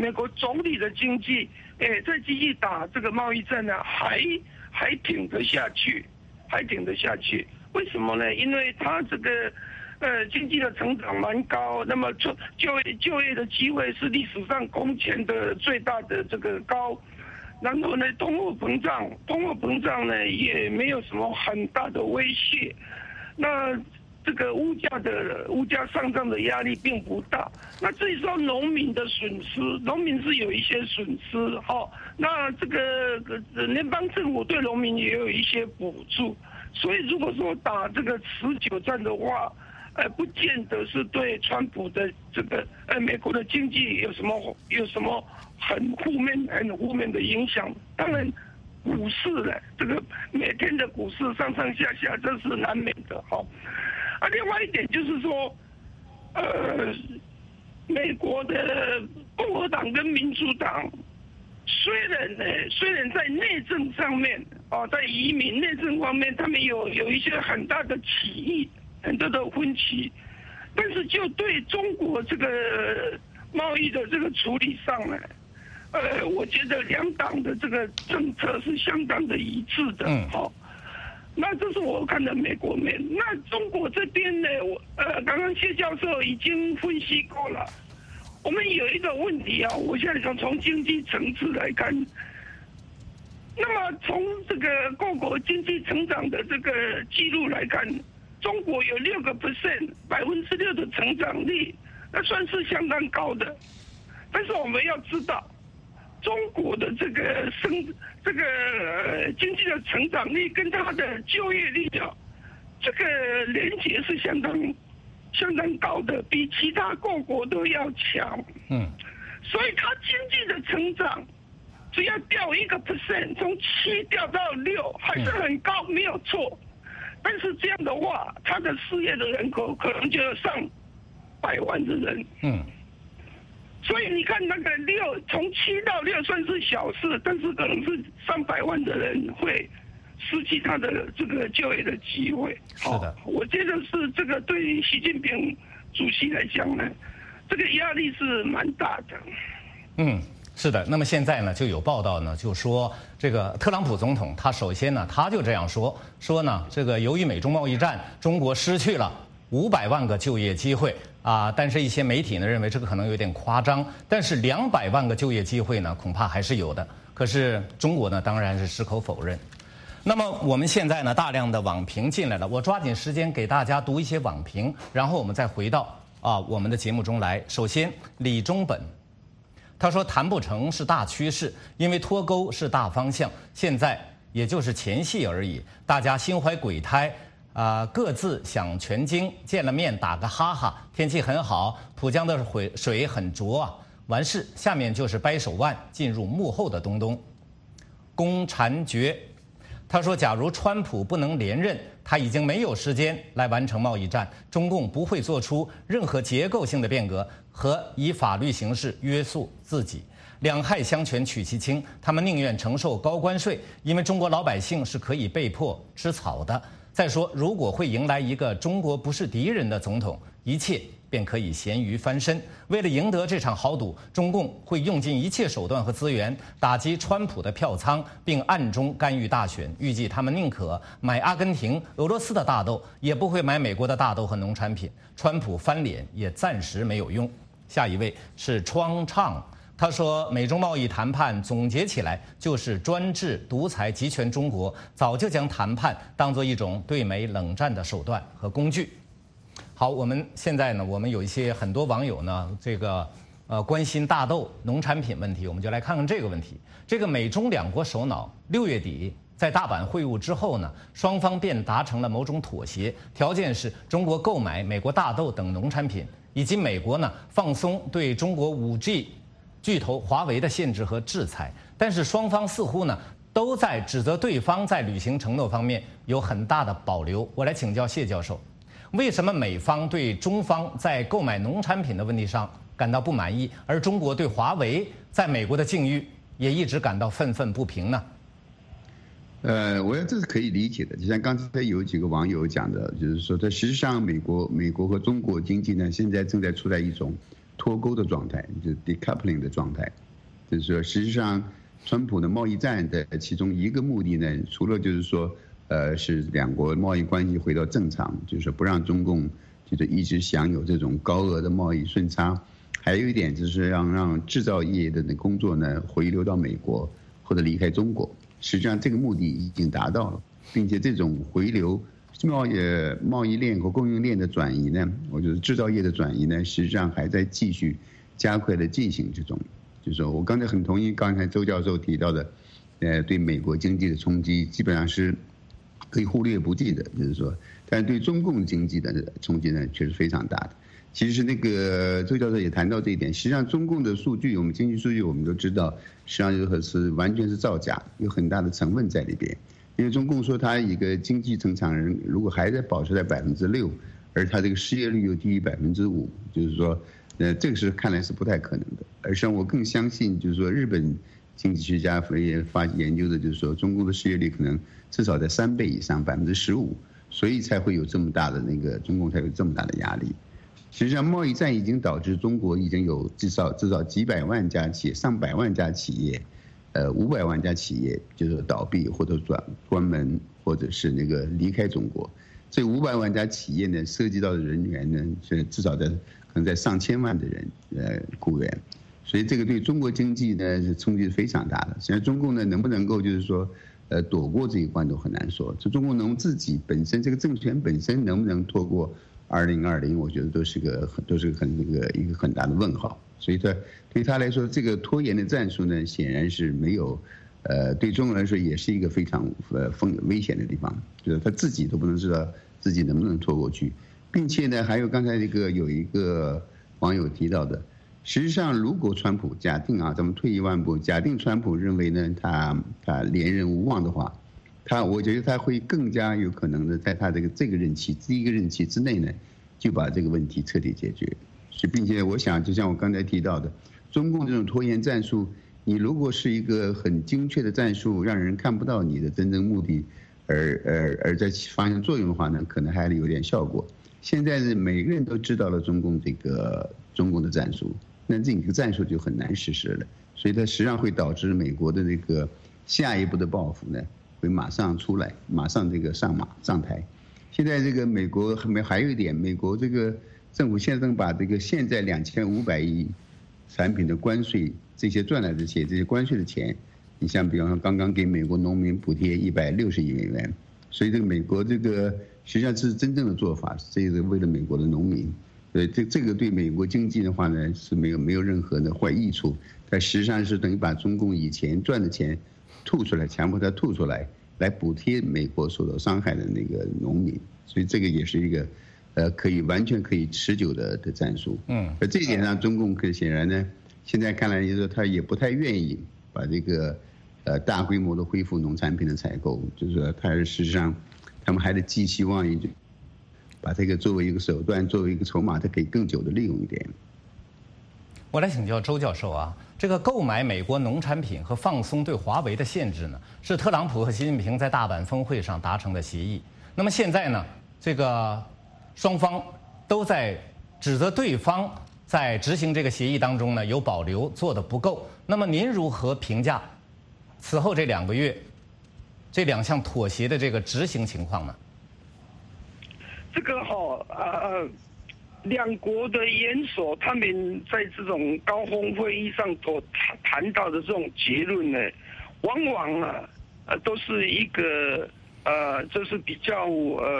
再继续打这个贸易战呢，还挺得下去。为什么呢？因为它这个。经济的成长蛮高，那么就业的机会是历史上空前的最大的这个高，然后呢，通货膨胀呢也没有什么很大的威胁，那这个物价上涨的压力并不大。那至于说农民的损失，农民是有一些损失那这个联邦政府对农民也有一些补助，所以如果说打这个持久战的话。不见得是对川普的这个美国的经济有什么很负面的影响。当然， 股市呢，这个每天的股市上上下下，这是难免的哈。另外一点就是说，美国的共和党跟民主党，虽然在内政上面在移民内政方面，他们有一些很大的歧义，很多的分歧，但是就对中国这个贸易的这个处理上呢，我觉得两党的这个政策是相当的一致的。那这是我看的美国面。那中国这边呢，刚刚谢教授已经分析过了。我们有一个问题啊，我现在想从经济层次来看。那么从这个各国经济成长的这个记录来看，中国有6%，6%的成长率，那算是相当高的。但是我们要知道，中国的这个经济的成长率跟它的就业率啊，这个连结是相当高的，比其他各国都要强。所以它经济的成长只要掉1%，从7掉到6，还是很高，没有错。但是这样的话，它的失业的人口可能就要上100万的人。所以你看那个从7到6算是小事，但是可能是300万的人会失去他的这个就业的机会。 是的， 我觉得是这个对于习近平主席来讲呢，这个压力是蛮大的。 是的。那么现在呢，就有报道呢，就说这个特朗普总统他首先呢，他就这样说呢，这个由于美中贸易战，中国失去了500万个就业机会啊，但是一些媒体呢认为这个可能有点夸张，但是200万个就业机会呢，恐怕还是有的。可是中国呢，当然是矢口否认。那么我们现在呢，大量的网评进来了，我抓紧时间给大家读一些网评，然后我们再回到我们的节目中来。首先，李中本，他说谈不成是大趋势，因为脱钩是大方向，现在也就是前戏而已，大家心怀鬼胎。各自想全精，见了面打个哈哈，天气很好，浦江的水很浊啊，完事，下面就是掰手腕进入幕后的东东。龚婵诀，他说假如川普不能连任，他已经没有时间来完成贸易战，中共不会做出任何结构性的变革和以法律形式约束自己。两害相权取其轻，他们宁愿承受高关税，因为中国老百姓是可以被迫吃草的。再说，如果会迎来一个中国不是敌人的总统，一切便可以咸鱼翻身。为了赢得这场豪赌，中共会用尽一切手段和资源打击川普的票仓，并暗中干预大选。预计他们宁可买阿根廷、俄罗斯的大豆，也不会买美国的大豆和农产品。川普翻脸也暂时没有用。下一位是窗畅。他说，美中贸易谈判总结起来就是专制、独裁、集权中国早就将谈判当作一种对美冷战的手段和工具。好，我们现在呢，我们有一些很多网友呢，这个关心大豆、农产品问题，我们就来看看这个问题。这个美中两国首脑6月底在大阪会晤之后呢，双方便达成了某种妥协，条件是中国购买美国大豆等农产品，以及美国呢放松对中国5G巨头华为的限制和制裁。但是双方似乎呢都在指责对方在履行承诺方面有很大的保留。我来请教谢教授，为什么美方对中方在购买农产品的问题上感到不满意，而中国对华为在美国的境遇也一直感到愤愤不平呢？ 我想这是可以理解的。就像刚才有几个网友讲的，就是说，在实际上美国和中国经济呢，现在正在处在一种脱钩的状态，就是 decoupling 的状态。就是说，实际上，川普的贸易战的其中一个目的呢，除了就是说，是两国贸易关系回到正常，就是不让中共就是一直享有这种高额的贸易顺差，还有一点就是让制造业的工作呢回流到美国或者离开中国。实际上这个目的已经达到了，并且这种回流贸易链和供应链的转移呢，我觉得制造业的转移呢，实际上还在继续加快的进行之中。就是说我刚才很同意刚才周教授提到的，对美国经济的冲击基本上是可以忽略不计的。就是说， 但对中共经济的冲击呢却是非常大的。其实那个周教授也谈到这一点，实际上中共的数据，我们经济数据我们都知道，实际上是完全是造假，有很大的成分在里边。因为中共说他一个经济增长人如果还在保持在6%，而他这个失业率又低于5%，就是说，这个是看来是不太可能的。而实际上我更相信，就是说日本经济学家也研究的，就是说中共的失业率可能至少在3倍以上，15%，所以才会有这么大的中共才有这么大的压力。实际上，贸易战已经导致中国已经有至少几百万家企业、上百万家企业，500万家企业就是倒闭或者关门，或者是离开中国。这500万家企业呢，涉及到的人员呢，是至少可能在上千万的人雇员，所以这个对中国经济呢是冲击是非常大的。现在中共呢能不能够就是说躲过这一关都很难说。这中共自己本身这个政权本身能不能拖过2020，我觉得都是一个很大的问号。所以对他来说，这个拖延的战术呢，显然是没有，对中国来说也是一个非常危险的地方，就是他自己都不能知道自己能不能拖过去，并且呢，还有刚才有一个网友提到的，实际上如果川普假定咱们退一万步，假定川普认为呢他连任无望的话，我觉得他会更加有可能的在他这个第一个任期之内呢，就把这个问题彻底解决。并且我想，就像我刚才提到的，中共这种拖延战术，你如果是一个很精确的战术，让人看不到你的真正目的，而在发生作用的话呢，可能还有点效果。现在是每个人都知道了中共的战术，那这个战术就很难实施了，所以它实际上会导致美国的下一步的报复呢，会马上出来，马上上台。现在美国还有一点，美国政府现在把现在2500亿产品的关税，这些赚来的这些关税的钱，你像比方说刚刚给美国农民补贴160亿美元，所以美国实际上是真正的做法，这是为了美国的农民。所以这个对美国经济的话呢是没有任何的坏益处，但实际上是等于把中共以前赚的钱吐出来，强迫他吐出来，来补贴美国受到伤害的农民。所以这个也是一个完全可以持久的战术。而这一点上，中共显然呢，现在看来就是说他也不太愿意把大规模的恢复农产品的采购，就是说事实上他们还是寄希望于把这个作为一个手段，作为一个筹码，它可以更久的利用一点。 我来请教周教授啊，这个购买美国农产品和放松对华为的限制呢，是特朗普和习近平在大阪峰会上达成的协议。那么现在呢，双方都在指责对方在执行这个协议当中呢有保留，做得不够。那么您如何评价此后这2个月这2项妥协的执行情况呢？ 两国的元首他们在这种高峰会议上所谈到的这种结论呢，往往都是一个就是比较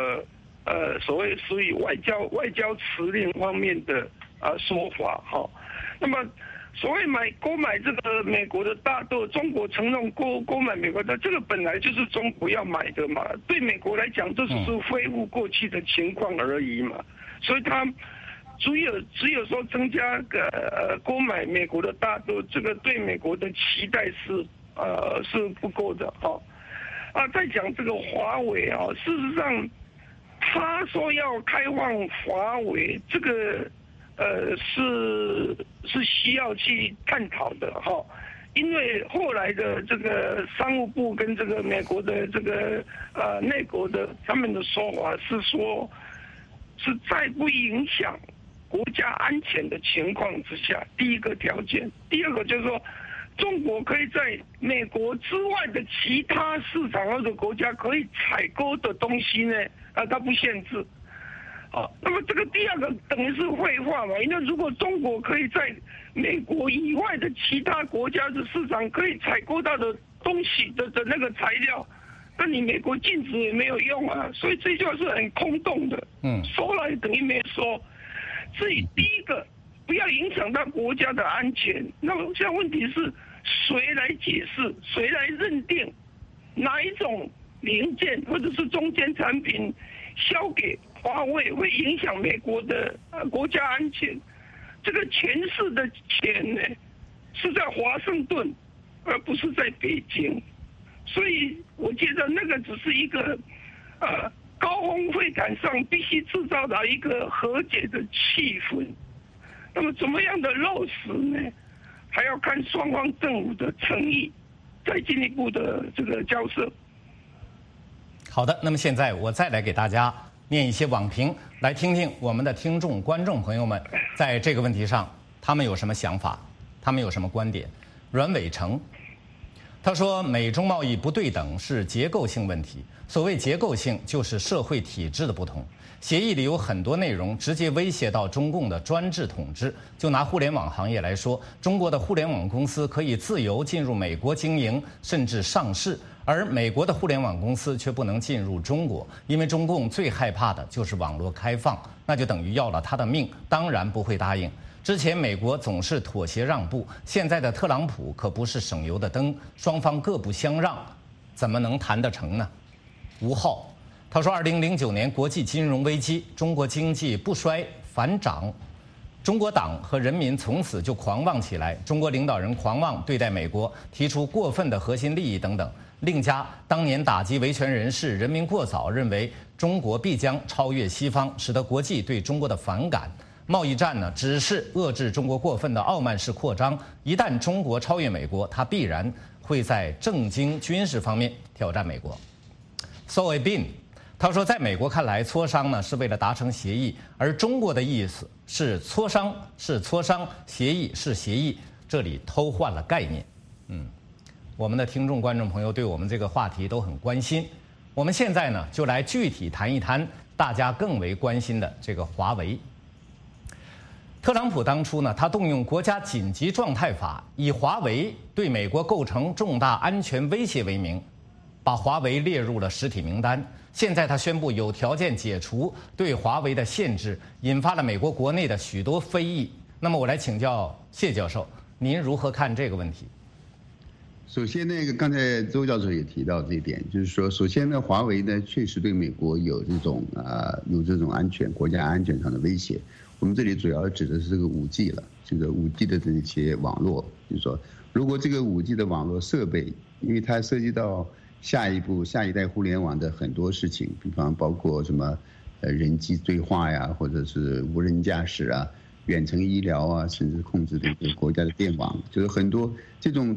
属于外交辞令方面的说法哈。那么所谓购买这个美国的大豆，中国承认购买美国的，这个本来就是中国要买的嘛，对美国来讲这只是恢复过去的情况而已嘛，所以他只有说增加购买美国的大豆，这个对美国的期待是不够的哈。再讲这个华为事实上他说要开放华为，这个是需要去探讨的哈，因为后来的这个商务部跟这个美国的内阁的他们的说法是说，是在不影响国家安全的情况之下，第一个条件，第二个就是说，中国可以在美国之外的其他市场或者国家可以采购的东西呢，它不限制。那么这个第二个等于是废话嘛，因为如果中国可以在美国以外的其他国家的市场可以采购到的东西的那个材料，那你美国禁止也没有用啊，所以这句话是很空洞的，说了等于没说。至于第一个，不要影响到国家的安全，那么现在问题是谁来解释，谁来认定哪一种零件或者是中间产品销给华为会影响美国的国家安全。这个全市的钱呢，是在华盛顿，而不是在北京。所以我觉得那个只是一个高峰会谈上必须制造的一个和解的气氛。那么怎么样的落实呢？还要看双方政府的诚意，再进一步的这个交涉。 好的，那么现在我再来给大家念一些网评，来听听我们的听众、观众朋友们在这个问题上他们有什么想法，他们有什么观点。阮伟成他说，美中贸易不对等是结构性问题，所谓结构性就是社会体制的不同。协议里有很多内容直接威胁到中共的专制统治。就拿互联网行业来说，中国的互联网公司可以自由进入美国经营，甚至上市，而美国的互联网公司却不能进入中国，因为中共最害怕的就是网络开放，那就等于要了他的命，当然不会答应。之前美国总是妥协让步，现在的特朗普可不是省油的灯，双方各不相让，怎么能谈得成呢？吴浩他说，2009年国际金融危机，中国经济不衰反涨，中国党和人民从此就狂妄起来，中国领导人狂妄对待美国，提出过分的核心利益等等。另加当年打击维权人士人民过早，认为中国必将超越西方，使得国际对中国的反感。贸易战呢，只是遏制中国过分的傲慢式扩张，一旦中国超越美国，它必然会在政经军事方面挑战美国。So I been他说，在美国看来，磋商呢是为了达成协议，而中国的意思是磋商是磋商，协议是协议，这里偷换了概念。我们的听众、观众朋友对我们这个话题都很关心。我们现在呢，就来具体谈一谈大家更为关心的这个华为。特朗普当初呢，他动用国家紧急状态法，以华为对美国构成重大安全威胁为名，把华为列入了实体名单。现在他宣布有条件解除对华为的限制，引发了美国国内的许多非议。那么我来请教谢教授，您如何看这个问题？ 首先，刚才周教授也提到这一点，就是说，首先呢，华为呢确实对美国有这种国家安全上的威胁。我们这里主要指的是这个5G 了，这个5G 的这些网络，就是说，如果这个5G 的网络设备，因为它涉及到下一代互联网的很多事情，比方包括什么人机对话呀，或者是无人驾驶啊、远程医疗啊，甚至控制这个国家的电网，就是很多这种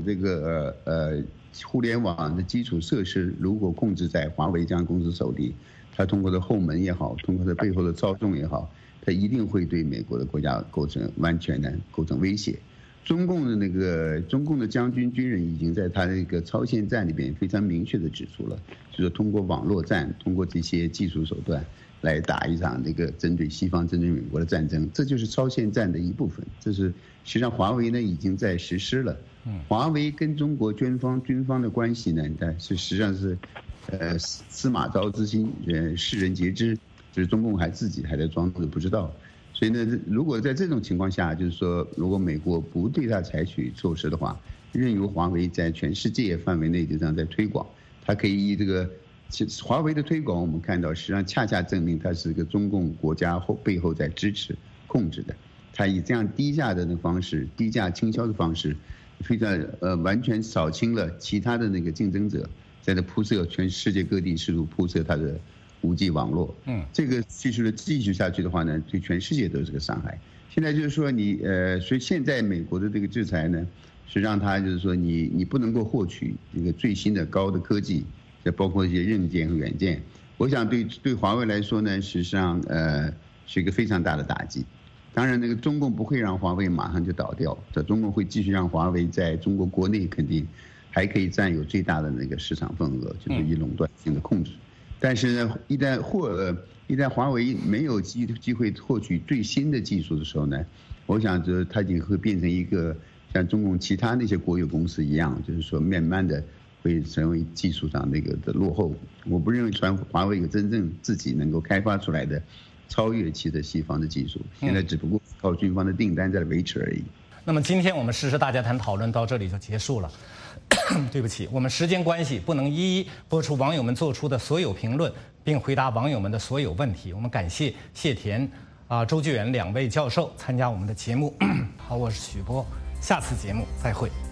互联网的基础设施，如果控制在华为这样公司手里，它通过的后门也好，通过它背后的操纵也好，它一定会对美国的国家完全的构成威胁。中共的将军军人已经在他那个超限战里边非常明确的指出了，就是通过网络战，通过这些技术手段来打一场针对西方、针对美国的战争，这就是超限战的一部分。这是实际上华为呢已经在实施了。华为跟中国军方的关系呢，实际上是司马昭之心，世人皆知，就是中共自己还在装作不知道。所以呢，如果在这种情况下，就是说，如果美国不对它采取措施的话，任由华为在全世界范围内就这样在推广，它可以以华为的推广，我们看到实际上恰恰证明它是一个中共国家背后在支持控制的。它以这样低价的方式、低价倾销的方式，非常完全扫清了其他的竞争者，在这铺设全世界各地试图铺设它的5G 网络，这个继续下去的话呢，对全世界都是个伤害。现在就是说所以现在美国的这个制裁呢，是让他就是说你不能够获取这个最新的高的科技，再包括一些硬件和软件。我想对华为来说呢，实际上是一个非常大的打击。当然，中共不会让华为马上就倒掉，中共会继续让华为在中国国内肯定还可以占有最大的市场份额，就是以垄断性的控制。但是呢，一旦华为没有机会获取最新的技术的时候呢，我想它就会变成一个像中共其他那些国有公司一样，就是说慢慢的会成为技术上的落后。我不认为华为有真正自己能够开发出来的超越其的西方的技术，现在只不过靠军方的订单在维持而已。 那么今天我们时事大家谈讨论到这里就结束了。对不起，我们时间关系不能一一播出网友们做出的所有评论，并回答网友们的所有问题。我们感谢谢田、周巨源2位教授参加我们的节目。好，我是许波，下次节目再会。